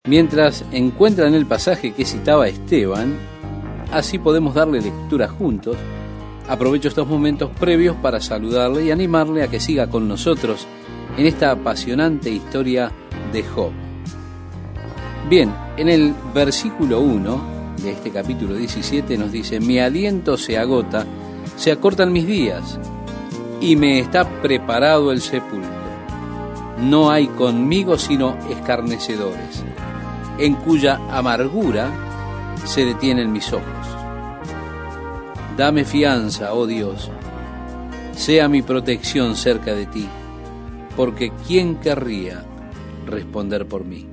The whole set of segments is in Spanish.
Mientras encuentran el pasaje que citaba Esteban, así podemos darle lectura juntos. Aprovecho estos momentos previos para saludarle y animarle a que siga con nosotros en esta apasionante historia de Job. Bien, en el versículo 1 de este capítulo 17 nos dice: mi aliento se agota, se acortan mis días, y me está preparado el sepulcro. No hay conmigo sino escarnecedores, en cuya amargura se detienen mis ojos. Dame fianza, oh Dios, sea mi protección cerca de ti, porque ¿quién querría responder por mí?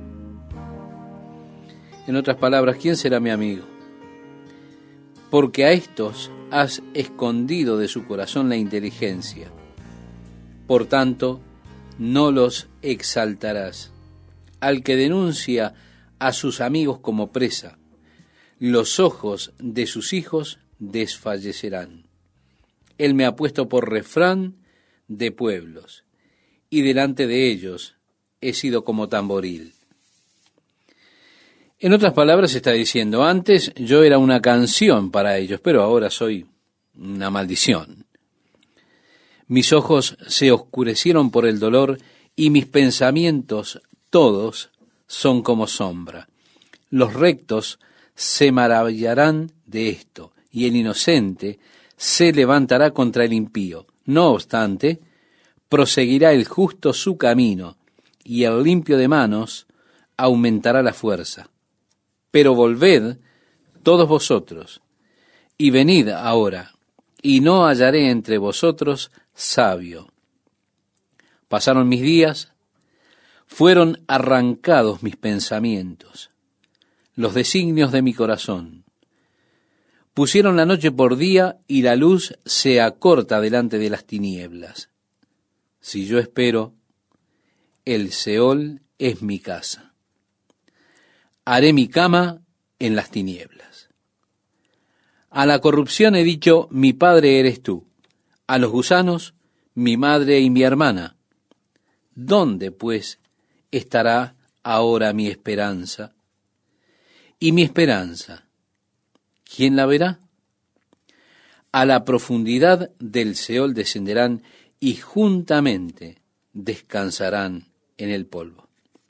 En otras palabras, ¿quién será mi amigo? Porque a estos has escondido de su corazón la inteligencia. Por tanto, no los exaltarás. Al que denuncia a sus amigos como presa, los ojos de sus hijos desfallecerán. Él me ha puesto por refrán de pueblos, y delante de ellos he sido como tamboril. En otras palabras está diciendo: antes yo era una canción para ellos, pero ahora soy una maldición. Mis ojos se oscurecieron por el dolor, y mis pensamientos todos son como sombra. Los rectos se maravillarán de esto, y el inocente se levantará contra el impío. No obstante, proseguirá el justo su camino, y el limpio de manos aumentará la fuerza. Pero volved todos vosotros, y venid ahora, y no hallaré entre vosotros sabio. Pasaron mis días, fueron arrancados mis pensamientos, los designios de mi corazón. Pusieron la noche por día, y la luz se acorta delante de las tinieblas. Si yo espero, el Seol es mi casa. Haré mi cama en las tinieblas. A la corrupción he dicho: mi padre eres tú. A los gusanos, mi madre y mi hermana. ¿Dónde, pues, estará ahora mi esperanza? ¿Y mi esperanza, quién la verá? A la profundidad del Seol descenderán, y juntamente descansarán en el polvo.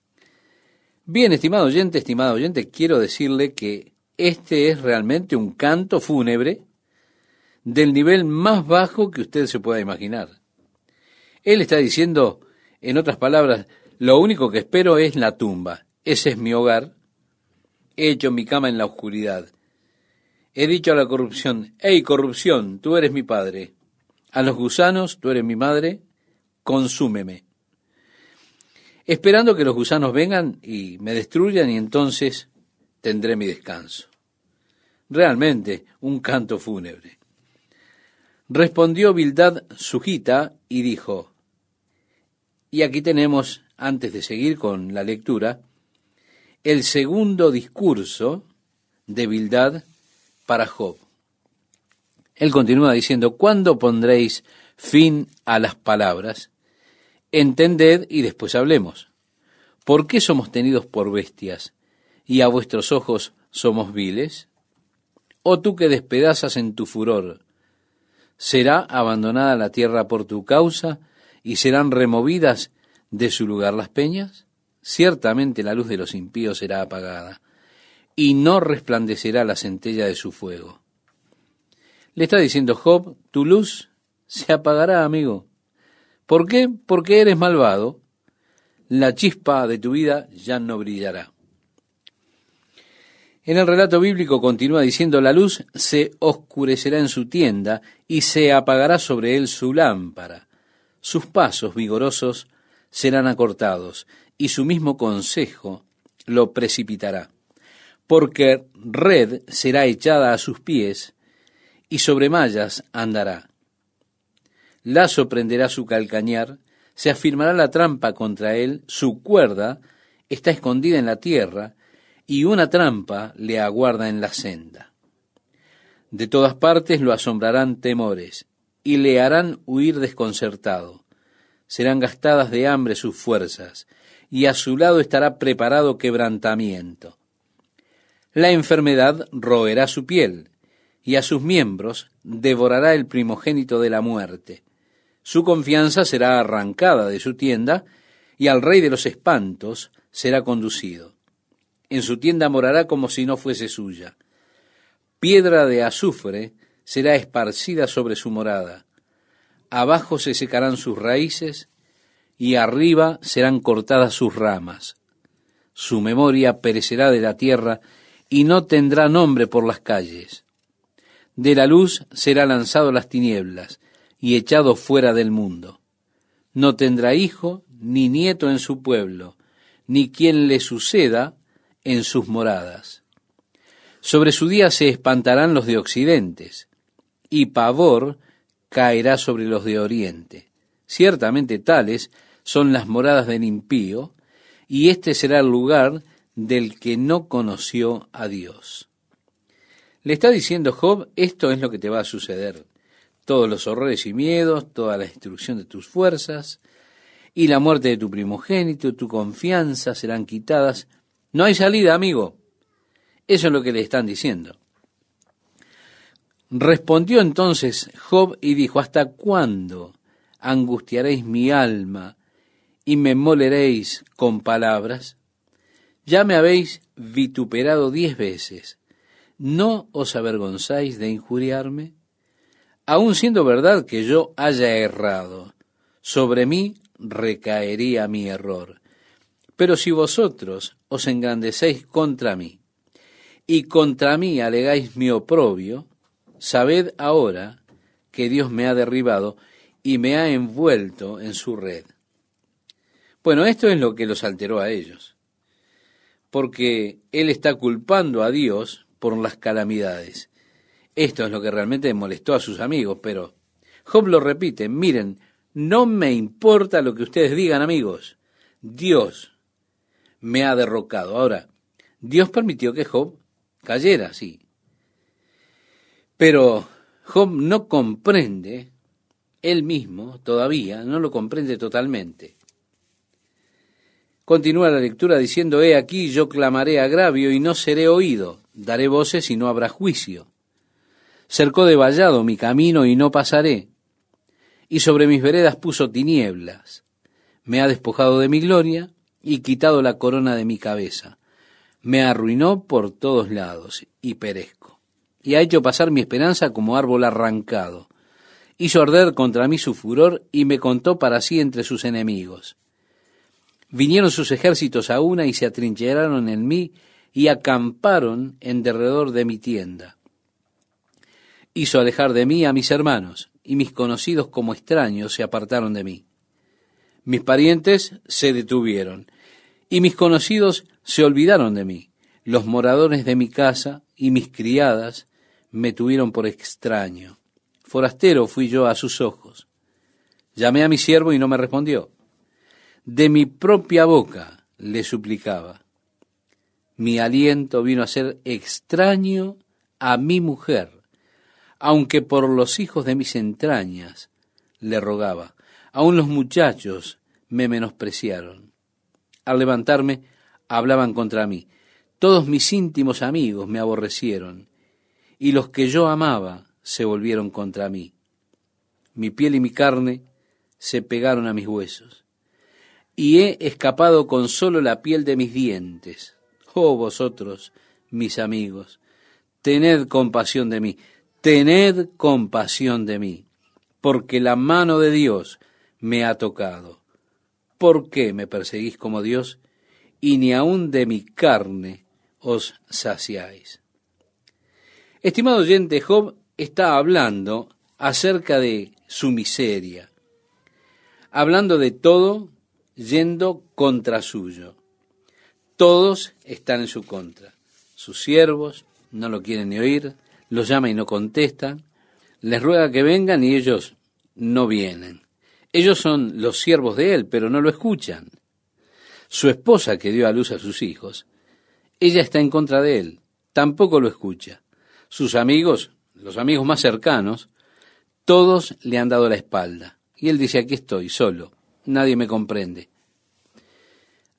Bien, estimado oyente, quiero decirle que este es realmente un canto fúnebre del nivel más bajo que usted se pueda imaginar. Él está diciendo, en otras palabras: lo único que espero es la tumba. Ese es mi hogar. He hecho mi cama en la oscuridad. He dicho a la corrupción: hey, corrupción, tú eres mi padre. A los gusanos, tú eres mi madre, consúmeme. Esperando que los gusanos vengan y me destruyan, y entonces tendré mi descanso. Realmente un canto fúnebre. Respondió Bildad Sujita y dijo, y aquí tenemos, antes de seguir con la lectura, el segundo discurso de Bildad para Job. Él continúa diciendo: ¿cuándo pondréis fin a las palabras? Entended y después hablemos. ¿Por qué somos tenidos por bestias, y a vuestros ojos somos viles? ¿O tú que despedazas en tu furor, será abandonada la tierra por tu causa, y serán removidas de su lugar las peñas? Ciertamente la luz de los impíos será apagada, y no resplandecerá la centella de su fuego. Le está diciendo Job: tu luz se apagará, amigo. ¿Por qué? Porque eres malvado. La chispa de tu vida ya no brillará. En el relato bíblico continúa diciendo: la luz se oscurecerá en su tienda, y se apagará sobre él su lámpara. Sus pasos vigorosos serán acortados, y su mismo consejo lo precipitará. Porque red será echada a sus pies, y sobre mallas andará. Lazo prenderá su calcañar, se afirmará la trampa contra él, su cuerda está escondida en la tierra, y una trampa le aguarda en la senda. De todas partes lo asombrarán temores, y le harán huir desconcertado. Serán gastadas de hambre sus fuerzas, y a su lado estará preparado quebrantamiento. La enfermedad roerá su piel, y a sus miembros devorará el primogénito de la muerte. Su confianza será arrancada de su tienda, y al rey de los espantos será conducido. En su tienda morará como si no fuese suya. Piedra de azufre será esparcida sobre su morada. Abajo se secarán sus raíces, y arriba serán cortadas sus ramas. Su memoria perecerá de la tierra, y no tendrá nombre por las calles. De la luz será lanzado a las tinieblas, y echado fuera del mundo. No tendrá hijo ni nieto en su pueblo, ni quien le suceda en sus moradas. Sobre su día se espantarán los de occidentes, y pavor caerá sobre los de oriente. Ciertamente tales son las moradas del impío, y este será el lugar del que no conoció a Dios. Le está diciendo Job, esto es lo que te va a suceder. Todos los horrores y miedos, toda la destrucción de tus fuerzas, y la muerte de tu primogénito, tu confianza serán quitadas. No hay salida, amigo. Eso es lo que le están diciendo. Respondió entonces Job y dijo, ¿hasta cuándo angustiaréis mi alma y me moleréis con palabras? Ya me habéis vituperado 10 veces. ¿No os avergonzáis de injuriarme? Aun siendo verdad que yo haya errado, sobre mí recaería mi error. Pero si vosotros os engrandecéis contra mí, y contra mí alegáis mi oprobio, sabed ahora que Dios me ha derribado y me ha envuelto en su red. Bueno, esto es lo que los alteró a ellos, porque él está culpando a Dios por las calamidades. Esto es lo que realmente molestó a sus amigos, pero Job lo repite, miren, no me importa lo que ustedes digan, amigos, Dios me ha derrocado. Ahora, Dios permitió que Job cayera, sí, pero Job no comprende, él mismo todavía no lo comprende totalmente. Continúa la lectura diciendo, he aquí yo clamaré agravio y no seré oído, daré voces y no habrá juicio. Cercó de vallado mi camino y no pasaré, y sobre mis veredas puso tinieblas. Me ha despojado de mi gloria y quitado la corona de mi cabeza. Me arruinó por todos lados y perezco. Y ha hecho pasar mi esperanza como árbol arrancado. Hizo arder contra mí su furor y me contó para sí entre sus enemigos. Vinieron sus ejércitos a una y se atrincheraron en mí y acamparon en derredor de mi tienda. Hizo alejar de mí a mis hermanos, y mis conocidos como extraños se apartaron de mí. Mis parientes se detuvieron, y mis conocidos se olvidaron de mí. Los moradores de mi casa y mis criadas me tuvieron por extraño. Forastero fui yo a sus ojos. Llamé a mi siervo y no me respondió. De mi propia boca le suplicaba. Mi aliento vino a ser extraño a mi mujer, aunque por los hijos de mis entrañas le rogaba. Aun los muchachos me menospreciaron. Al levantarme, hablaban contra mí. Todos mis íntimos amigos me aborrecieron, y los que yo amaba se volvieron contra mí. Mi piel y mi carne se pegaron a mis huesos, y he escapado con solo la piel de mis dientes. Oh vosotros, mis amigos, tened compasión de mí. Tened compasión de mí, porque la mano de Dios me ha tocado. ¿Por qué me perseguís como Dios, y ni aun de mi carne os saciáis? Estimado oyente, Job está hablando acerca de su miseria, hablando de todo yendo contra suyo. Todos están en su contra. Sus siervos no lo quieren ni oír, los llama y no contestan, les ruega que vengan y ellos no vienen. Ellos son los siervos de él, pero no lo escuchan. Su esposa, que dio a luz a sus hijos, ella está en contra de él, tampoco lo escucha. Sus amigos, los amigos más cercanos, todos le han dado la espalda. Y él dice, aquí estoy, solo, nadie me comprende.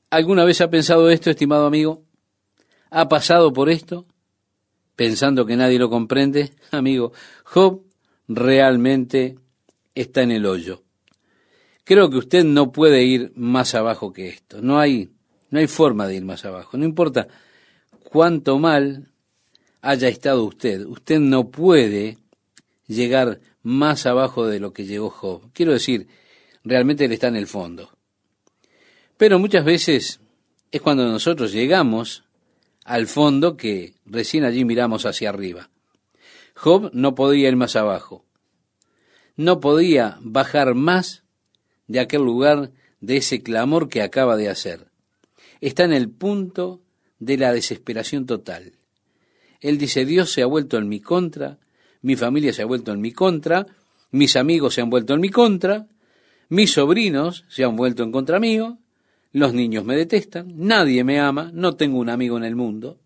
¿Alguna vez ha pensado esto, estimado amigo? ¿Ha pasado por esto pensando que nadie lo comprende? Amigo, Job realmente está en el hoyo. Creo que usted no puede ir más abajo que esto. No hay forma de ir más abajo. No importa cuánto mal haya estado usted. Usted no puede llegar más abajo de lo que llegó Job. Quiero decir, realmente él está en el fondo. Pero muchas veces es cuando nosotros llegamos al fondo que recién allí miramos hacia arriba. Job no podía ir más abajo. No podía bajar más de aquel lugar, de ese clamor que acaba de hacer. Está en el punto de la desesperación total. Él dice, Dios se ha vuelto en mi contra, mi familia se ha vuelto en mi contra, mis amigos se han vuelto en mi contra, mis sobrinos se han vuelto en contra mío, los niños me detestan, nadie me ama, no tengo un amigo en el mundo.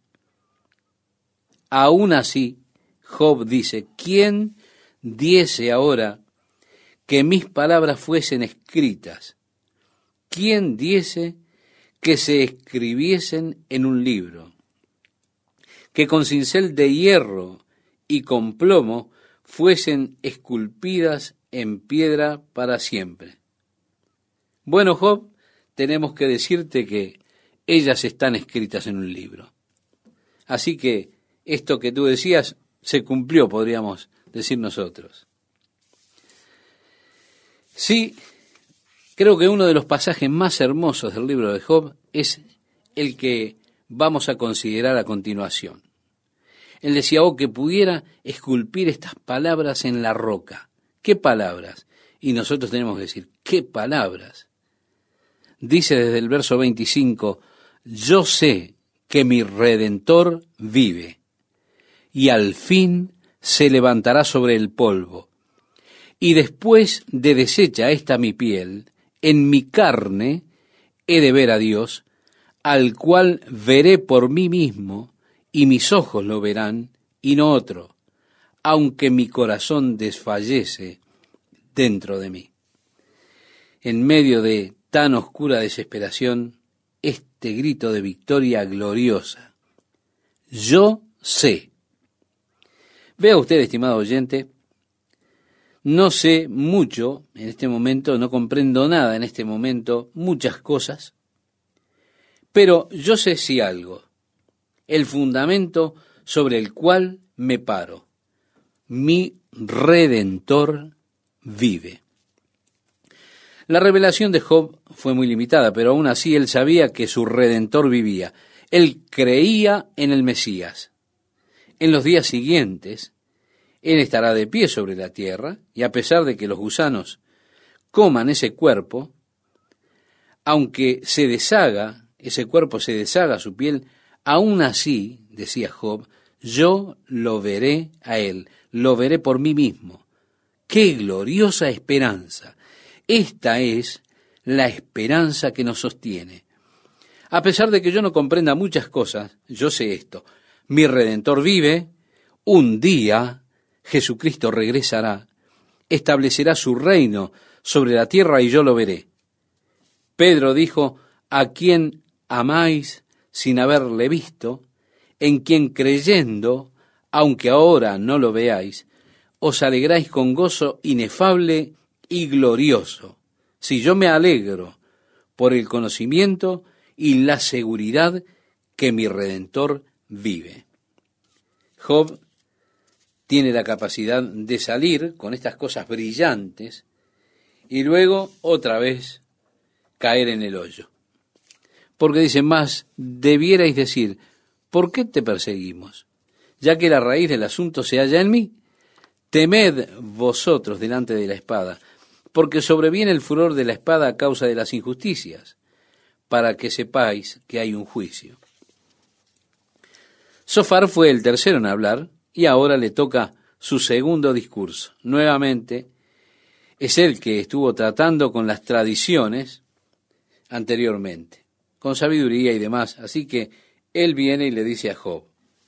Aún así, Job dice, ¿quién diese ahora que mis palabras fuesen escritas? ¿Quién diese que se escribiesen en un libro? Que con cincel de hierro y con plomo fuesen esculpidas en piedra para siempre. Bueno, Job, tenemos que decirte que ellas están escritas en un libro. Así que esto que tú decías se cumplió, podríamos decir nosotros. Sí, creo que uno de los pasajes más hermosos del libro de Job es el que vamos a considerar a continuación. Él decía, que pudiera esculpir estas palabras en la roca. ¿Qué palabras? Y nosotros tenemos que decir, ¿qué palabras? Dice desde el verso 25, yo sé que mi Redentor vive, y al fin se levantará sobre el polvo. Y después de deshecha esta mi piel, en mi carne he de ver a Dios, al cual veré por mí mismo, y mis ojos lo verán, y no otro, aunque mi corazón desfallece dentro de mí. En medio de tan oscura desesperación, este grito de victoria gloriosa. Yo sé. Vea usted, estimado oyente, no sé mucho en este momento, no comprendo nada en este momento, muchas cosas, pero yo sé sí algo, el fundamento sobre el cual me paro. Mi Redentor vive. La revelación de Job fue muy limitada, pero aún así él sabía que su Redentor vivía. Él creía en el Mesías. En los días siguientes, él estará de pie sobre la tierra, y a pesar de que los gusanos coman ese cuerpo, aunque se deshaga, ese cuerpo se deshaga su piel, aún así, decía Job, yo lo veré a él, lo veré por mí mismo. ¡Qué gloriosa esperanza! Esta es la esperanza que nos sostiene. A pesar de que yo no comprenda muchas cosas, yo sé esto. Mi Redentor vive, un día Jesucristo regresará, establecerá su reino sobre la tierra y yo lo veré. Pedro dijo, a quien amáis sin haberle visto, en quien creyendo, aunque ahora no lo veáis, os alegráis con gozo inefable y glorioso. Si yo me alegro por el conocimiento y la seguridad que mi Redentor vive. Job tiene la capacidad de salir con estas cosas brillantes y luego otra vez caer en el hoyo. Porque dice, más debierais decir, ¿por qué te perseguimos? Ya que la raíz del asunto se halla en mí. Temed vosotros delante de la espada, porque sobreviene el furor de la espada a causa de las injusticias, para que sepáis que hay un juicio. Sofar fue el tercero en hablar, y ahora le toca su segundo discurso. Nuevamente, es el que estuvo tratando con las tradiciones anteriormente, con sabiduría y demás. Así que él viene y le dice a Job,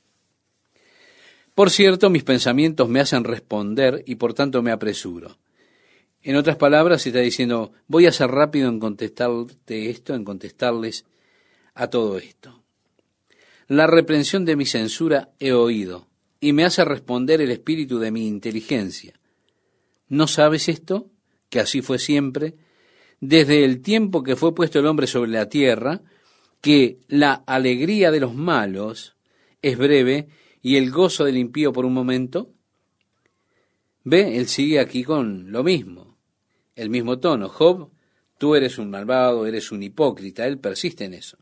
por cierto, mis pensamientos me hacen responder y por tanto me apresuro. En otras palabras, está diciendo, voy a ser rápido en contestarte esto, en contestarles a todo esto. La reprensión de mi censura he oído, y me hace responder el espíritu de mi inteligencia. ¿No sabes esto? Que así fue siempre, desde el tiempo que fue puesto el hombre sobre la tierra, que la alegría de los malos es breve y el gozo del impío por un momento. Ve, él sigue aquí con lo mismo, el mismo tono. Job, tú eres un malvado, eres un hipócrita, él persiste en eso.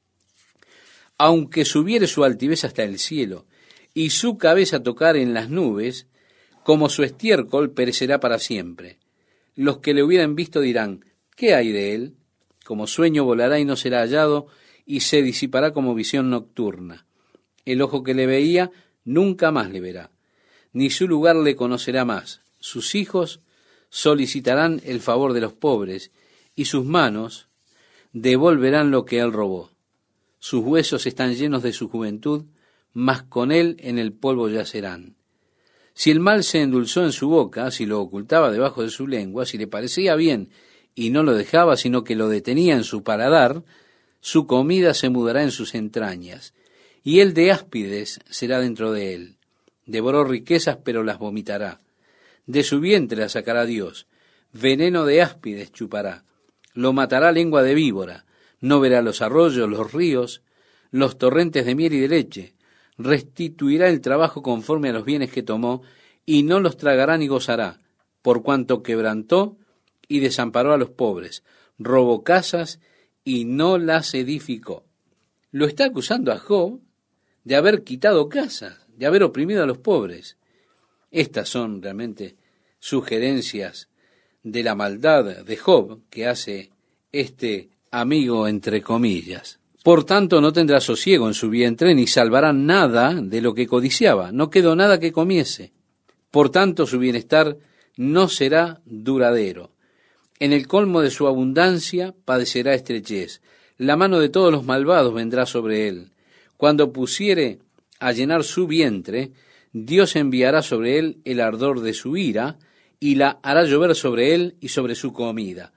Aunque subiere su altivez hasta el cielo y su cabeza tocar en las nubes, como su estiércol perecerá para siempre. Los que le hubieran visto dirán, ¿qué hay de él? Como sueño volará y no será hallado, y se disipará como visión nocturna. El ojo que le veía nunca más le verá, ni su lugar le conocerá más. Sus hijos solicitarán el favor de los pobres, y sus manos devolverán lo que él robó. Sus huesos están llenos de su juventud, mas con él en el polvo yacerán. Si el mal se endulzó en su boca, si lo ocultaba debajo de su lengua, si le parecía bien y no lo dejaba, sino que lo detenía en su paladar, su comida se mudará en sus entrañas, y el de áspides será dentro de él. Devoró riquezas, pero las vomitará. De su vientre la sacará Dios. Veneno de áspides chupará. Lo matará lengua de víbora. No verá los arroyos, los ríos, los torrentes de miel y de leche. Restituirá el trabajo conforme a los bienes que tomó, y no los tragará ni gozará, por cuanto quebrantó y desamparó a los pobres, robó casas y no las edificó. Lo está acusando a Job de haber quitado casas, de haber oprimido a los pobres. Estas son realmente sugerencias de la maldad de Job que hace este amigo entre comillas. Por tanto, no tendrá sosiego en su vientre, ni salvará nada de lo que codiciaba. No quedó nada que comiese. Por tanto, su bienestar no será duradero. En el colmo de su abundancia padecerá estrechez. La mano de todos los malvados vendrá sobre él. Cuando pusiere a llenar su vientre, Dios enviará sobre él el ardor de su ira, y la hará llover sobre él y sobre su comida.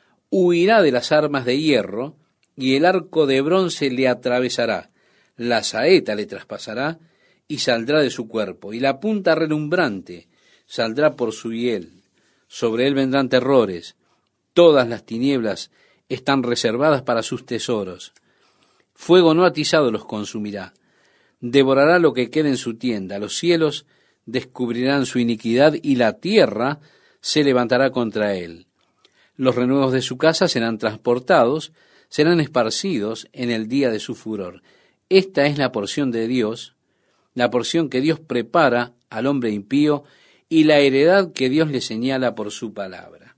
Huirá de las armas de hierro, y el arco de bronce le atravesará, la saeta le traspasará, y saldrá de su cuerpo, y la punta relumbrante saldrá por su hiel. Sobre él vendrán terrores, todas las tinieblas están reservadas para sus tesoros. Fuego no atizado los consumirá, devorará lo que quede en su tienda, los cielos descubrirán su iniquidad, y la tierra se levantará contra él. Los renuevos de su casa serán transportados, serán esparcidos en el día de su furor. Esta es la porción de Dios, la porción que Dios prepara al hombre impío y la heredad que Dios le señala por su palabra.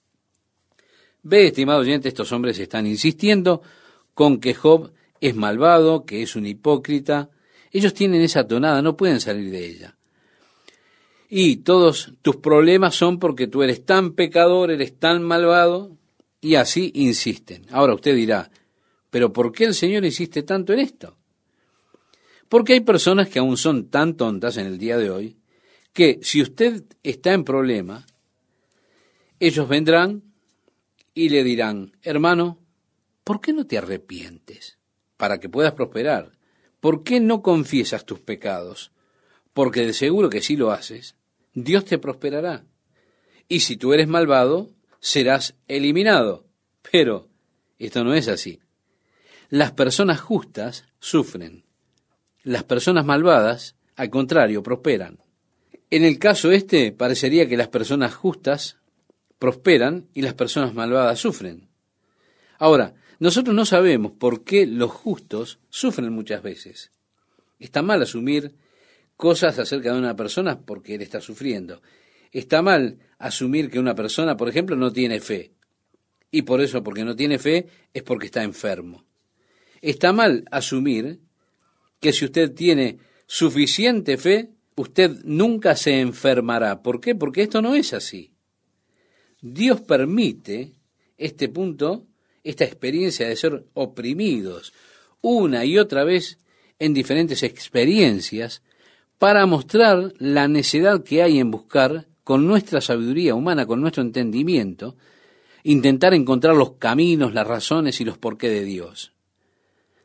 Ve, estimado oyente, estos hombres están insistiendo con que Job es malvado, que es un hipócrita. Ellos tienen esa tonada, no pueden salir de ella. Y todos tus problemas son porque tú eres tan pecador, eres tan malvado, y así insisten. Ahora usted dirá, ¿pero por qué el Señor insiste tanto en esto? Porque hay personas que aún son tan tontas en el día de hoy, que si usted está en problema, ellos vendrán y le dirán, hermano, ¿por qué no te arrepientes para que puedas prosperar? ¿Por qué no confiesas tus pecados? Porque de seguro que si lo haces, Dios te prosperará. Y si tú eres malvado, serás eliminado. Pero esto no es así. Las personas justas sufren. Las personas malvadas, al contrario, prosperan. En el caso este, parecería que las personas justas prosperan y las personas malvadas sufren. Ahora, nosotros no sabemos por qué los justos sufren muchas veces. Está mal asumir cosas acerca de una persona porque él está sufriendo. Está mal asumir que una persona, por ejemplo, no tiene fe. Y por eso, porque no tiene fe, es porque está enfermo. Está mal asumir que si usted tiene suficiente fe, usted nunca se enfermará. ¿Por qué? Porque esto no es así. Dios permite este punto, esta experiencia de ser oprimidos una y otra vez en diferentes experiencias para mostrar la necedad que hay en buscar con nuestra sabiduría humana, con nuestro entendimiento, intentar encontrar los caminos, las razones y los porqué de Dios.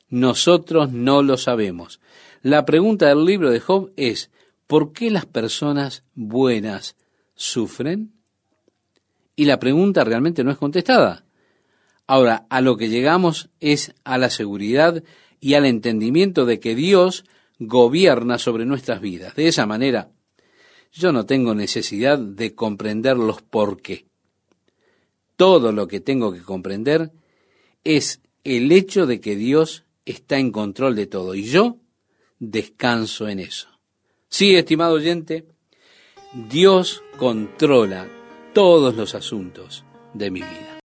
Nosotros no lo sabemos. La pregunta del libro de Job es, ¿por qué las personas buenas sufren? Y la pregunta realmente no es contestada. Ahora, a lo que llegamos es a la seguridad y al entendimiento de que Dios gobierna sobre nuestras vidas. De esa manera, yo no tengo necesidad de comprender los por qué. Todo lo que tengo que comprender es el hecho de que Dios está en control de todo y yo descanso en eso. Sí, estimado oyente, Dios controla todos los asuntos de mi vida.